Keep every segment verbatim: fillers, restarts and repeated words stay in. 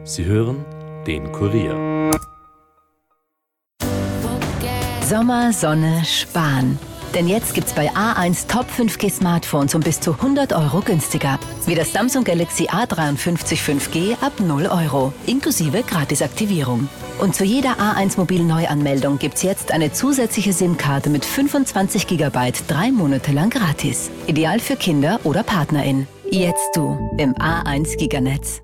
Sie hören den Kurier. Sommer, Sonne, Sparen. Denn jetzt gibt's bei A eins Top fünf G Smartphones um bis zu hundert Euro günstiger. Wie das Samsung Galaxy A dreiundfünfzig fünf G ab null Euro, inklusive Gratisaktivierung. Und zu jeder A eins Mobil-Neuanmeldung gibt's jetzt eine zusätzliche SIM-Karte mit fünfundzwanzig Gigabyte drei Monate lang gratis. Ideal für Kinder oder PartnerInnen. Jetzt du im A eins Giganetz.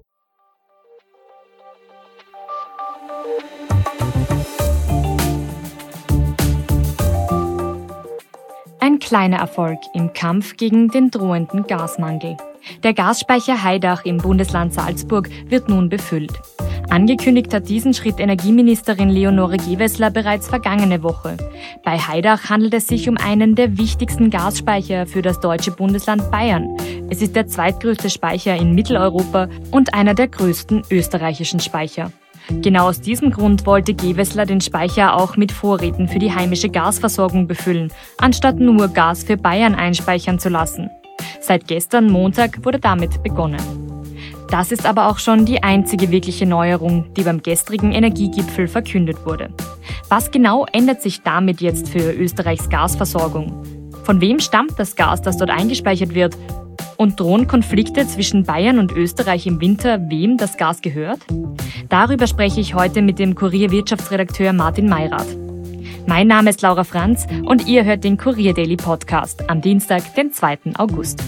Ein kleiner Erfolg im Kampf gegen den drohenden Gasmangel. Der Gasspeicher Haidach im Bundesland Salzburg wird nun befüllt. Angekündigt hat diesen Schritt Energieministerin Leonore Gewessler bereits vergangene Woche. Bei Haidach handelt es sich um einen der wichtigsten Gasspeicher für das deutsche Bundesland Bayern. Es ist der zweitgrößte Speicher in Mitteleuropa und einer der größten österreichischen Speicher. Genau aus diesem Grund wollte Gewessler den Speicher auch mit Vorräten für die heimische Gasversorgung befüllen, anstatt nur Gas für Bayern einspeichern zu lassen. Seit gestern Montag wurde damit begonnen. Das ist aber auch schon die einzige wirkliche Neuerung, die beim gestrigen Energiegipfel verkündet wurde. Was genau ändert sich damit jetzt für Österreichs Gasversorgung? Von wem stammt das Gas, das dort eingespeichert wird? Und drohen Konflikte zwischen Bayern und Österreich im Winter, wem das Gas gehört? Darüber spreche ich heute mit dem Kurier-Wirtschaftsredakteur Martin Mayrath. Mein Name ist Laura Franz und ihr hört den Kurier Daily Podcast am Dienstag, den zweiten August.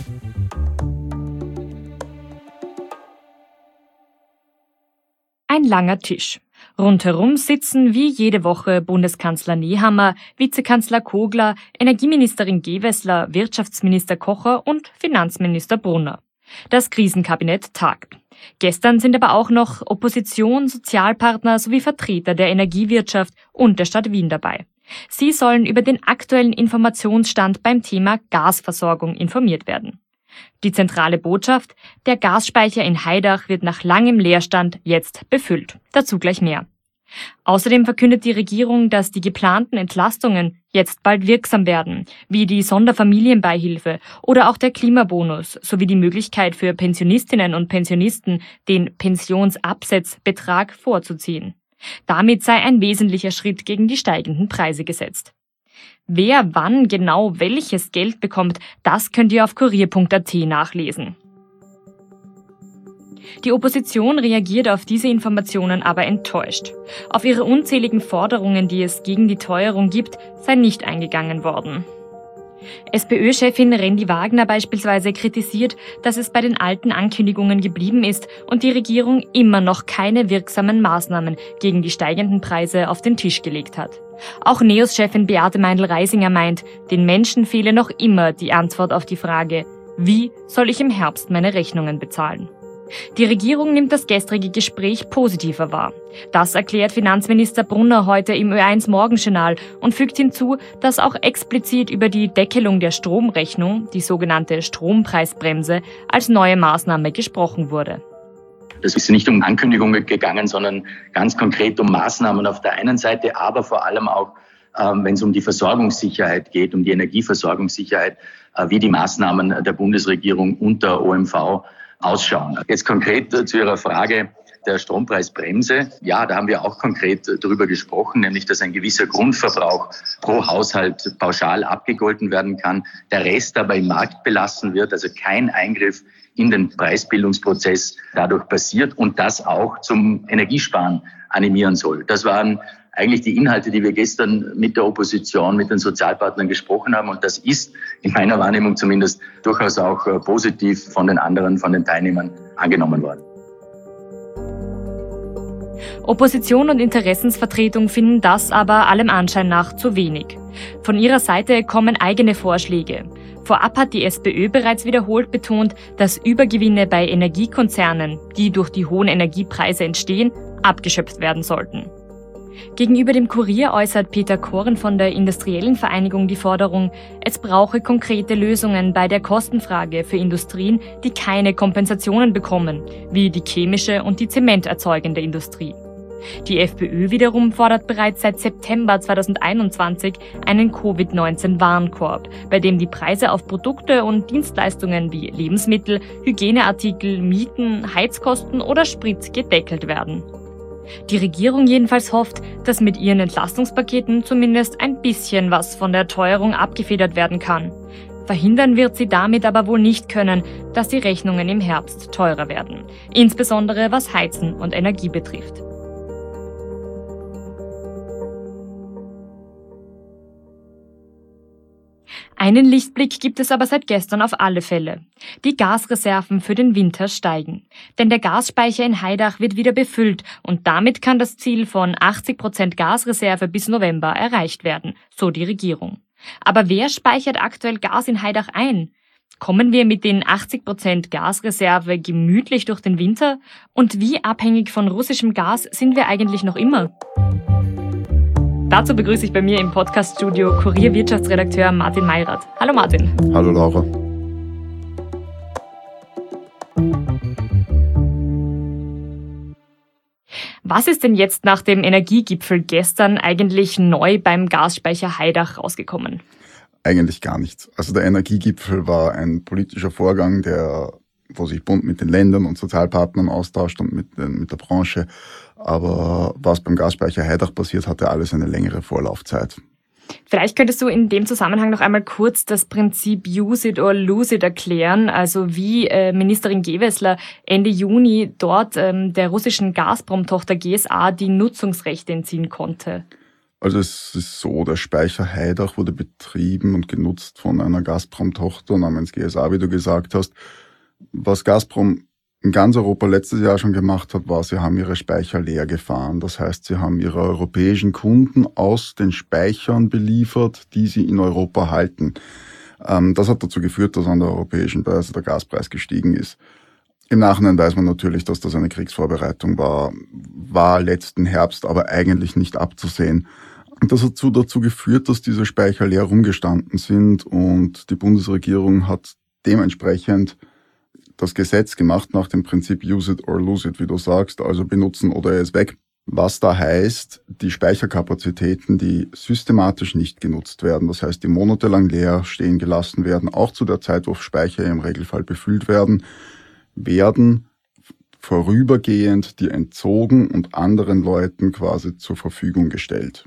Ein langer Tisch. Rundherum sitzen wie jede Woche Bundeskanzler Nehammer, Vizekanzler Kogler, Energieministerin Gewessler, Wirtschaftsminister Kocher und Finanzminister Brunner. Das Krisenkabinett tagt. Gestern sind aber auch noch Opposition, Sozialpartner sowie Vertreter der Energiewirtschaft und der Stadt Wien dabei. Sie sollen über den aktuellen Informationsstand beim Thema Gasversorgung informiert werden. Die zentrale Botschaft: Der Gasspeicher in Haidach wird nach langem Leerstand jetzt befüllt. Dazu gleich mehr. Außerdem verkündet die Regierung, dass die geplanten Entlastungen jetzt bald wirksam werden, wie die Sonderfamilienbeihilfe oder auch der Klimabonus sowie die Möglichkeit für Pensionistinnen und Pensionisten, den Pensionsabsetzbetrag vorzuziehen. Damit sei ein wesentlicher Schritt gegen die steigenden Preise gesetzt. Wer wann genau welches Geld bekommt, das könnt ihr auf kurier punkt at nachlesen. Die Opposition reagiert auf diese Informationen aber enttäuscht. Auf ihre unzähligen Forderungen, die es gegen die Teuerung gibt, sei nicht eingegangen worden. SPÖ-Chefin Randy Wagner beispielsweise kritisiert, dass es bei den alten Ankündigungen geblieben ist und die Regierung immer noch keine wirksamen Maßnahmen gegen die steigenden Preise auf den Tisch gelegt hat. Auch NEOS-Chefin Beate Meindl-Reisinger meint, den Menschen fehle noch immer die Antwort auf die Frage: Wie soll ich im Herbst meine Rechnungen bezahlen? Die Regierung nimmt das gestrige Gespräch positiver wahr. Das erklärt Finanzminister Brunner heute im Ö eins Morgenjournal und fügt hinzu, dass auch explizit über die Deckelung der Stromrechnung, die sogenannte Strompreisbremse, als neue Maßnahme gesprochen wurde. Es ist nicht um Ankündigungen gegangen, sondern ganz konkret um Maßnahmen auf der einen Seite, aber vor allem auch, ähm, wenn es um die Versorgungssicherheit geht, um die Energieversorgungssicherheit, äh, wie die Maßnahmen der Bundesregierung und der O M V ausschauen. Jetzt konkret zu Ihrer Frage der Strompreisbremse. Ja, da haben wir auch konkret darüber gesprochen, nämlich dass ein gewisser Grundverbrauch pro Haushalt pauschal abgegolten werden kann, der Rest aber im Markt belassen wird, also kein Eingriff in den Preisbildungsprozess dadurch passiert und das auch zum Energiesparen animieren soll. Das waren eigentlich die Inhalte, die wir gestern mit der Opposition, mit den Sozialpartnern gesprochen haben. Und das ist in meiner Wahrnehmung zumindest durchaus auch positiv von den anderen, von den Teilnehmern angenommen worden. Opposition und Interessensvertretung finden das aber allem Anschein nach zu wenig. Von ihrer Seite kommen eigene Vorschläge. Vorab hat die SPÖ bereits wiederholt betont, dass Übergewinne bei Energiekonzernen, die durch die hohen Energiepreise entstehen, abgeschöpft werden sollten. Gegenüber dem Kurier äußert Peter Koren von der Industriellen Vereinigung die Forderung, es brauche konkrete Lösungen bei der Kostenfrage für Industrien, die keine Kompensationen bekommen, wie die chemische und die zementerzeugende Industrie. Die FPÖ wiederum fordert bereits seit September zweitausendeinundzwanzig einen Covid neunzehn Warenkorb, bei dem die Preise auf Produkte und Dienstleistungen wie Lebensmittel, Hygieneartikel, Mieten, Heizkosten oder Sprit gedeckelt werden. Die Regierung jedenfalls hofft, dass mit ihren Entlastungspaketen zumindest ein bisschen was von der Teuerung abgefedert werden kann. Verhindern wird sie damit aber wohl nicht können, dass die Rechnungen im Herbst teurer werden, insbesondere was Heizen und Energie betrifft. Einen Lichtblick gibt es aber seit gestern auf alle Fälle. Die Gasreserven für den Winter steigen. Denn der Gasspeicher in Haidach wird wieder befüllt und damit kann das Ziel von achtzig Prozent Gasreserve bis November erreicht werden, so die Regierung. Aber wer speichert aktuell Gas in Haidach ein? Kommen wir mit den achtzig Prozent Gasreserve gemütlich durch den Winter? Und wie abhängig von russischem Gas sind wir eigentlich noch immer? Dazu begrüße ich bei mir im Podcast-Studio Kurier-Wirtschaftsredakteur Martin Meyrath. Hallo Martin. Hallo Laura. Was ist denn jetzt nach dem Energiegipfel gestern eigentlich neu beim Gasspeicher Haidach rausgekommen? Eigentlich gar nichts. Also der Energiegipfel war ein politischer Vorgang, der, wo sich Bund mit den Ländern und Sozialpartnern austauscht und mit, mit der Branche. Aber was beim Gasspeicher Haidach passiert, hatte alles eine längere Vorlaufzeit. Vielleicht könntest du in dem Zusammenhang noch einmal kurz das Prinzip Use it or lose it erklären, also wie äh, Ministerin Gewessler Ende Juni dort ähm, der russischen Gazprom-Tochter G S A die Nutzungsrechte entziehen konnte. Also es ist so, der Speicher Haidach wurde betrieben und genutzt von einer Gazprom-Tochter namens G S A, wie du gesagt hast. Was Gazprom in ganz Europa letztes Jahr schon gemacht hat, war, sie haben ihre Speicher leer gefahren. Das heißt, sie haben ihre europäischen Kunden aus den Speichern beliefert, die sie in Europa halten. Ähm, das hat dazu geführt, dass an der europäischen Börse der Gaspreis gestiegen ist. Im Nachhinein weiß man natürlich, dass das eine Kriegsvorbereitung war, war letzten Herbst aber eigentlich nicht abzusehen. Und das hat dazu geführt, dass diese Speicher leer rumgestanden sind und die Bundesregierung hat dementsprechend das Gesetz gemacht nach dem Prinzip Use it or lose it, wie du sagst, also benutzen oder er ist weg. Was da heißt, die Speicherkapazitäten, die systematisch nicht genutzt werden, das heißt, die monatelang leer stehen gelassen werden, auch zu der Zeit, wo Speicher im Regelfall befüllt werden, werden vorübergehend dir entzogen und anderen Leuten quasi zur Verfügung gestellt.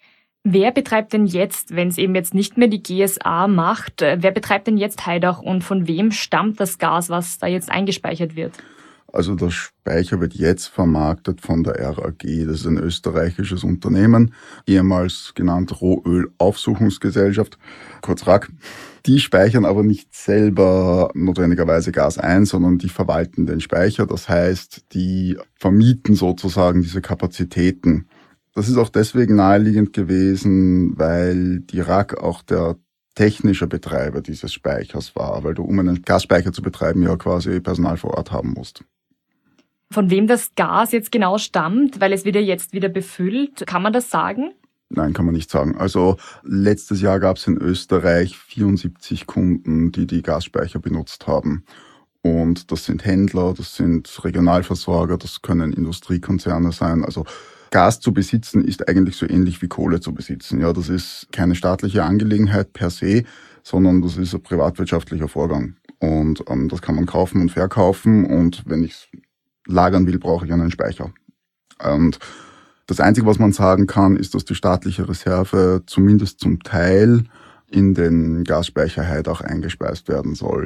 Wer betreibt denn jetzt, wenn es eben jetzt nicht mehr die G S A macht, wer betreibt denn jetzt Haidach und von wem stammt das Gas, was da jetzt eingespeichert wird? Also der Speicher wird jetzt vermarktet von der R A G, das ist ein österreichisches Unternehmen, ehemals genannt Rohöl-Aufsuchungsgesellschaft, kurz R A G. Die speichern aber nicht selber notwendigerweise Gas ein, sondern die verwalten den Speicher, das heißt, die vermieten sozusagen diese Kapazitäten. Das ist auch deswegen naheliegend gewesen, weil die R A G auch der technische Betreiber dieses Speichers war, weil du, um einen Gasspeicher zu betreiben, ja quasi Personal vor Ort haben musst. Von wem das Gas jetzt genau stammt, weil es wird ja jetzt wieder befüllt, kann man das sagen? Nein, kann man nicht sagen. Also letztes Jahr gab es in Österreich vierundsiebzig Kunden, die die Gasspeicher benutzt haben. Und das sind Händler, das sind Regionalversorger, das können Industriekonzerne sein, also Gas zu besitzen ist eigentlich so ähnlich wie Kohle zu besitzen. Ja, das ist keine staatliche Angelegenheit per se, sondern das ist ein privatwirtschaftlicher Vorgang. Und ähm, das kann man kaufen und verkaufen. Und wenn ich es lagern will, brauche ich einen Speicher. Und das Einzige, was man sagen kann, ist, dass die staatliche Reserve zumindest zum Teil in den Gasspeicher Haidach eingespeist werden soll.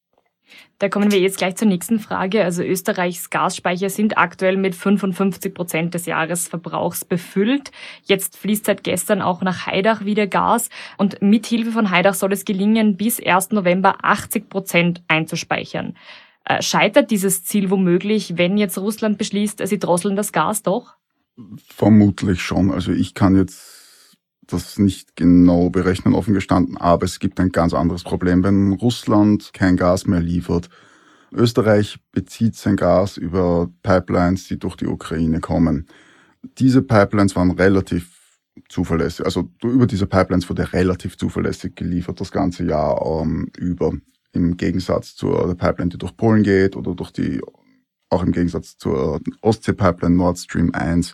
Da kommen wir jetzt gleich zur nächsten Frage. Also Österreichs Gasspeicher sind aktuell mit fünfundfünfzig Prozent des Jahresverbrauchs befüllt. Jetzt fließt seit gestern auch nach Haidach wieder Gas. Und mit Hilfe von Haidach soll es gelingen, bis ersten November achtzig Prozent einzuspeichern. Scheitert dieses Ziel womöglich, wenn jetzt Russland beschließt, sie drosseln das Gas doch? Vermutlich schon. Also ich kann jetzt das nicht genau berechnen, offen gestanden, aber es gibt ein ganz anderes Problem. Wenn Russland kein Gas mehr liefert, Österreich bezieht sein Gas über Pipelines, die durch die Ukraine kommen. Diese Pipelines waren relativ zuverlässig, also über diese Pipelines wurde relativ zuverlässig geliefert, das ganze Jahr ähm, über, im Gegensatz zur Pipeline, die durch Polen geht oder durch die auch im Gegensatz zur Ostsee-Pipeline Nord Stream eins.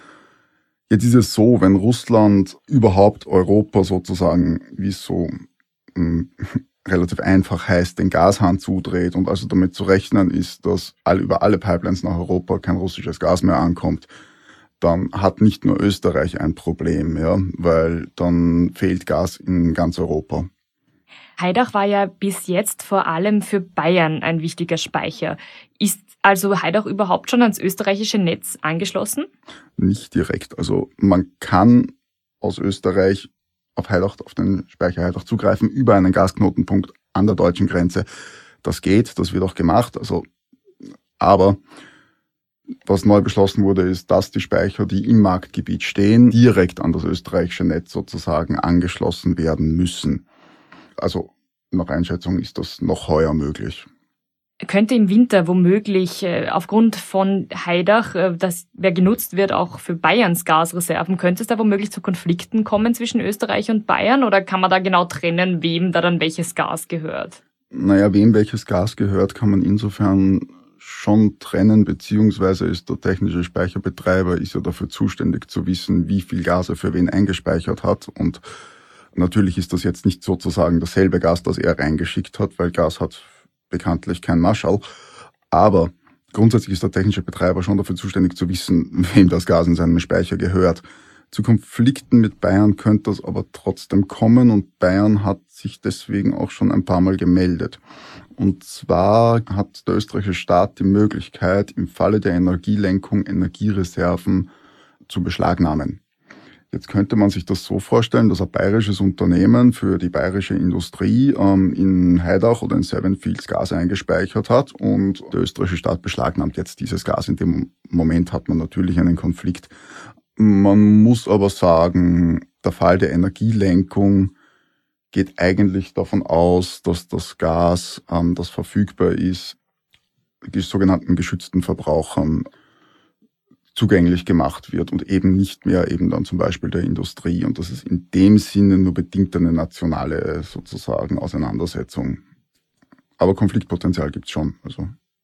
Jetzt ist es so, wenn Russland überhaupt Europa sozusagen, wie es so mh, relativ einfach heißt, den Gashahn zudreht und also damit zu rechnen ist, dass all, über alle Pipelines nach Europa kein russisches Gas mehr ankommt, dann hat nicht nur Österreich ein Problem, ja, weil dann fehlt Gas in ganz Europa. Haidach war ja bis jetzt vor allem für Bayern ein wichtiger Speicher. Ist also Haidach überhaupt schon ans österreichische Netz angeschlossen? Nicht direkt. Also man kann aus Österreich auf Haidach, auf den Speicher Haidach zugreifen über einen Gasknotenpunkt an der deutschen Grenze. Das geht, das wird auch gemacht. Also, aber was neu beschlossen wurde, ist, dass die Speicher, die im Marktgebiet stehen, direkt an das österreichische Netz sozusagen angeschlossen werden müssen. Also nach Einschätzung ist das noch heuer möglich. Könnte im Winter womöglich aufgrund von Haidach, das wer genutzt wird, auch für Bayerns Gasreserven, könnte es da womöglich zu Konflikten kommen zwischen Österreich und Bayern? Oder kann man da genau trennen, wem da dann welches Gas gehört? Naja, wem welches Gas gehört, kann man insofern schon trennen, beziehungsweise ist der technische Speicherbetreiber ist ja dafür zuständig zu wissen, wie viel Gas er für wen eingespeichert hat. Und natürlich ist das jetzt nicht sozusagen dasselbe Gas, das er reingeschickt hat, weil Gas hat bekanntlich kein Marschall. Aber grundsätzlich ist der technische Betreiber schon dafür zuständig zu wissen, wem das Gas in seinem Speicher gehört. Zu Konflikten mit Bayern könnte das aber trotzdem kommen und Bayern hat sich deswegen auch schon ein paar Mal gemeldet. Und zwar hat der österreichische Staat die Möglichkeit, im Falle der Energielenkung Energiereserven zu beschlagnahmen. Jetzt könnte man sich das so vorstellen, dass ein bayerisches Unternehmen für die bayerische Industrie ähm, in Haidach oder in Seven Fields Gas eingespeichert hat und der österreichische Staat beschlagnahmt jetzt dieses Gas. In dem Moment hat man natürlich einen Konflikt. Man muss aber sagen, der Fall der Energielenkung geht eigentlich davon aus, dass das Gas, ähm, das verfügbar ist, die sogenannten geschützten Verbrauchern zugänglich gemacht wird und eben nicht mehr eben dann zum Beispiel der Industrie. Und das ist in dem Sinne nur bedingt eine nationale sozusagen Auseinandersetzung. Aber Konfliktpotenzial gibt's schon. Also.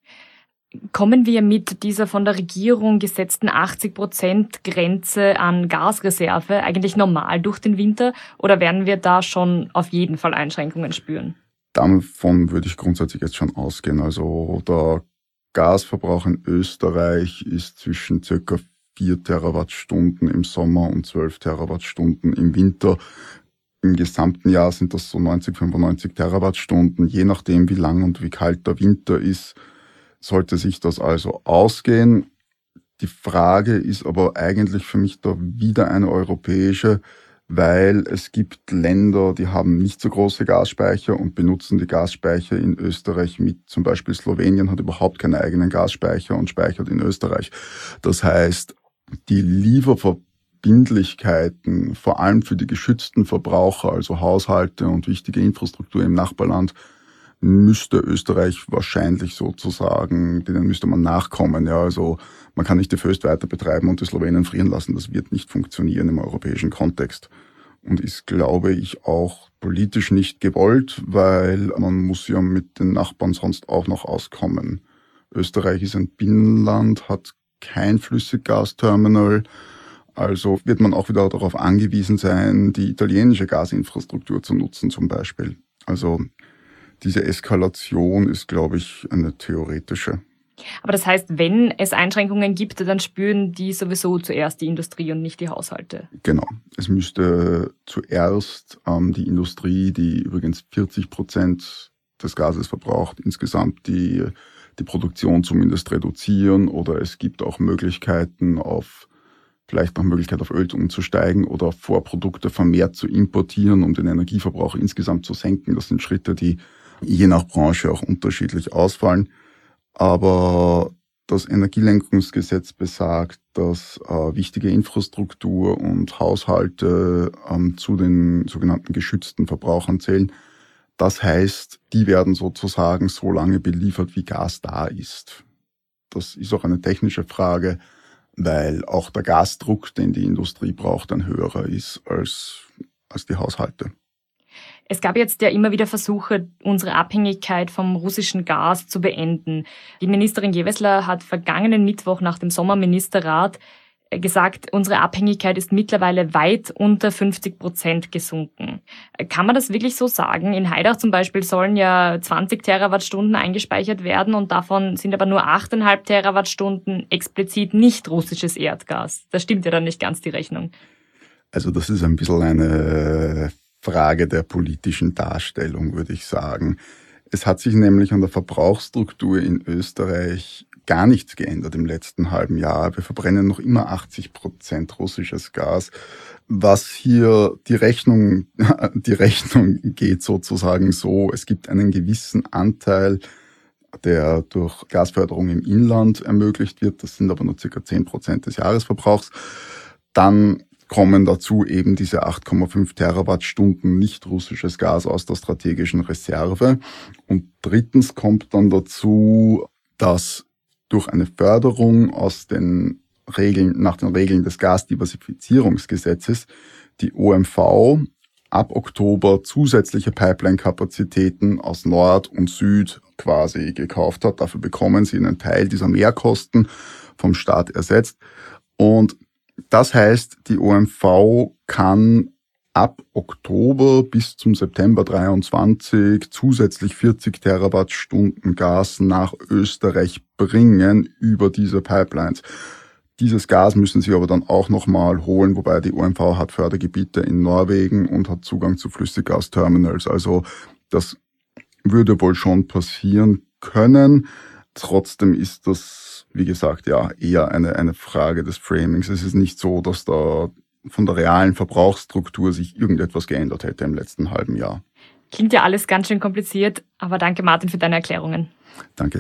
Kommen wir mit dieser von der Regierung gesetzten achtzig Prozent Grenze an Gasreserve eigentlich normal durch den Winter oder werden wir da schon auf jeden Fall Einschränkungen spüren? Davon würde ich grundsätzlich jetzt schon ausgehen. Also der Gasverbrauch in Österreich ist zwischen circa vier Terawattstunden im Sommer und zwölf Terawattstunden im Winter. Im gesamten Jahr sind das so neunzig, fünfundneunzig Terawattstunden. Je nachdem, wie lang und wie kalt der Winter ist, sollte sich das also ausgehen. Die Frage ist aber eigentlich für mich da wieder eine europäische, weil es gibt Länder, die haben nicht so große Gasspeicher und benutzen die Gasspeicher in Österreich mit. Zum Beispiel Slowenien hat überhaupt keine eigenen Gasspeicher und speichert in Österreich. Das heißt, die Lieferverbindlichkeiten, vor allem für die geschützten Verbraucher, also Haushalte und wichtige Infrastruktur im Nachbarland, müsste Österreich wahrscheinlich sozusagen, denen müsste man nachkommen. Ja, also man kann nicht die Föst weiter betreiben und die Slowenen frieren lassen. Das wird nicht funktionieren im europäischen Kontext. Und ist, glaube ich, auch politisch nicht gewollt, weil man muss ja mit den Nachbarn sonst auch noch auskommen. Österreich ist ein Binnenland, hat kein Flüssiggasterminal. Also wird man auch wieder darauf angewiesen sein, die italienische Gasinfrastruktur zu nutzen zum Beispiel. Also diese Eskalation ist, glaube ich, eine theoretische. Aber das heißt, wenn es Einschränkungen gibt, dann spüren die sowieso zuerst die Industrie und nicht die Haushalte. Genau. Es müsste zuerst ähm, die Industrie, die übrigens vierzig Prozent des Gases verbraucht, insgesamt die, die Produktion zumindest reduzieren. Oder es gibt auch Möglichkeiten auf, vielleicht noch Möglichkeit auf Öl umzusteigen oder Vorprodukte vermehrt zu importieren, um den Energieverbrauch insgesamt zu senken. Das sind Schritte, die je nach Branche auch unterschiedlich ausfallen. Aber das Energielenkungsgesetz besagt, dass äh, wichtige Infrastruktur und Haushalte ähm, zu den sogenannten geschützten Verbrauchern zählen. Das heißt, die werden sozusagen so lange beliefert, wie Gas da ist. Das ist auch eine technische Frage, weil auch der Gasdruck, den die Industrie braucht, ein höherer ist als, als die Haushalte. Es gab jetzt ja immer wieder Versuche, unsere Abhängigkeit vom russischen Gas zu beenden. Die Ministerin Gewessler hat vergangenen Mittwoch nach dem Sommerministerrat gesagt, unsere Abhängigkeit ist mittlerweile weit unter fünfzig Prozent gesunken. Kann man das wirklich so sagen? In Haidach zum Beispiel sollen ja zwanzig Terawattstunden eingespeichert werden und davon sind aber nur acht Komma fünf Terawattstunden explizit nicht russisches Erdgas. Das stimmt ja dann nicht ganz, die Rechnung. Also das ist ein bisschen eine Frage der politischen Darstellung, würde ich sagen. Es hat sich nämlich an der Verbrauchsstruktur in Österreich gar nichts geändert im letzten halben Jahr. Wir verbrennen noch immer achtzig Prozent russisches Gas. Was hier die Rechnung, die Rechnung geht sozusagen so, es gibt einen gewissen Anteil, der durch Gasförderung im Inland ermöglicht wird. Das sind aber nur circa zehn Prozent des Jahresverbrauchs. Dann kommen dazu eben diese acht Komma fünf Terawattstunden nicht russisches Gas aus der strategischen Reserve. Und drittens kommt dann dazu, dass durch eine Förderung aus den Regeln, nach den Regeln des Gasdiversifizierungsgesetzes die O M V ab Oktober zusätzliche Pipeline-Kapazitäten aus Nord und Süd quasi gekauft hat. Dafür bekommen sie einen Teil dieser Mehrkosten vom Staat ersetzt. Und das heißt, die O M V kann ab Oktober bis zum September dreiundzwanzig zusätzlich vierzig Terawattstunden Gas nach Österreich bringen über diese Pipelines. Dieses Gas müssen sie aber dann auch nochmal holen, wobei die O M V hat Fördergebiete in Norwegen und hat Zugang zu Flüssiggasterminals. Also das würde wohl schon passieren können. Trotzdem ist das, wie gesagt, ja eher eine, eine Frage des Framings. Es ist nicht so, dass da von der realen Verbrauchsstruktur sich irgendetwas geändert hätte im letzten halben Jahr. Klingt ja alles ganz schön kompliziert, aber danke Martin für deine Erklärungen. Danke.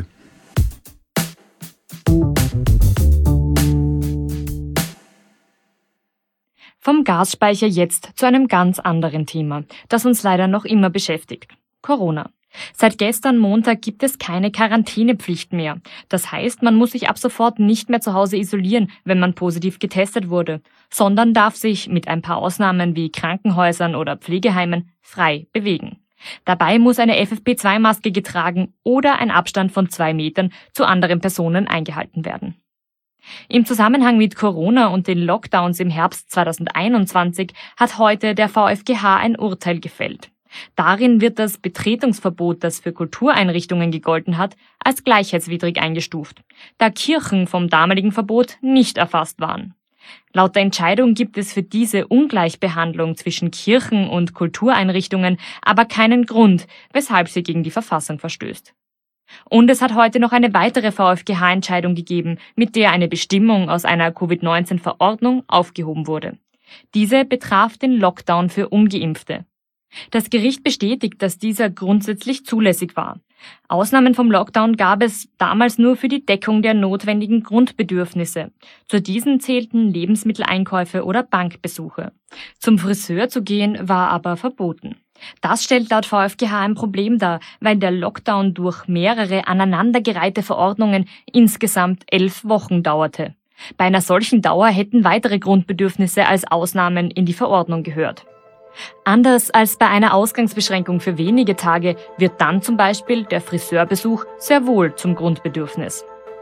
Vom Gasspeicher jetzt zu einem ganz anderen Thema, das uns leider noch immer beschäftigt. Corona. Seit gestern Montag gibt es keine Quarantänepflicht mehr. Das heißt, man muss sich ab sofort nicht mehr zu Hause isolieren, wenn man positiv getestet wurde, sondern darf sich mit ein paar Ausnahmen wie Krankenhäusern oder Pflegeheimen frei bewegen. Dabei muss eine F F P zwei Maske getragen oder ein Abstand von zwei Metern zu anderen Personen eingehalten werden. Im Zusammenhang mit Corona und den Lockdowns im Herbst zweitausendeinundzwanzig hat heute der V f G H ein Urteil gefällt. Darin wird das Betretungsverbot, das für Kultureinrichtungen gegolten hat, als gleichheitswidrig eingestuft, da Kirchen vom damaligen Verbot nicht erfasst waren. Laut der Entscheidung gibt es für diese Ungleichbehandlung zwischen Kirchen und Kultureinrichtungen aber keinen Grund, weshalb sie gegen die Verfassung verstößt. Und es hat heute noch eine weitere V f G H-Entscheidung gegeben, mit der eine Bestimmung aus einer Covid neunzehn Verordnung aufgehoben wurde. Diese betraf den Lockdown für Ungeimpfte. Das Gericht bestätigt, dass dieser grundsätzlich zulässig war. Ausnahmen vom Lockdown gab es damals nur für die Deckung der notwendigen Grundbedürfnisse. Zu diesen zählten Lebensmitteleinkäufe oder Bankbesuche. Zum Friseur zu gehen war aber verboten. Das stellt laut V f G H ein Problem dar, weil der Lockdown durch mehrere aneinandergereihte Verordnungen insgesamt elf Wochen dauerte. Bei einer solchen Dauer hätten weitere Grundbedürfnisse als Ausnahmen in die Verordnung gehört. Anders als bei einer Ausgangsbeschränkung für wenige Tage wird dann zum Beispiel der Friseurbesuch sehr wohl zum Grundbedürfnis.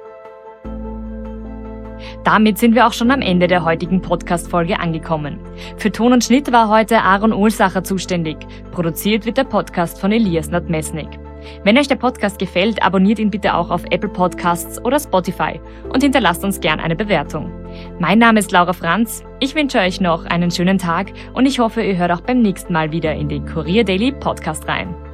Damit sind wir auch schon am Ende der heutigen Podcast-Folge angekommen. Für Ton und Schnitt war heute Aaron Ohlsacher zuständig. Produziert wird der Podcast von Elias Nadmesnik. Wenn euch der Podcast gefällt, abonniert ihn bitte auch auf Apple Podcasts oder Spotify und hinterlasst uns gern eine Bewertung. Mein Name ist Laura Franz, ich wünsche euch noch einen schönen Tag und ich hoffe, ihr hört auch beim nächsten Mal wieder in den Kurier Daily Podcast rein.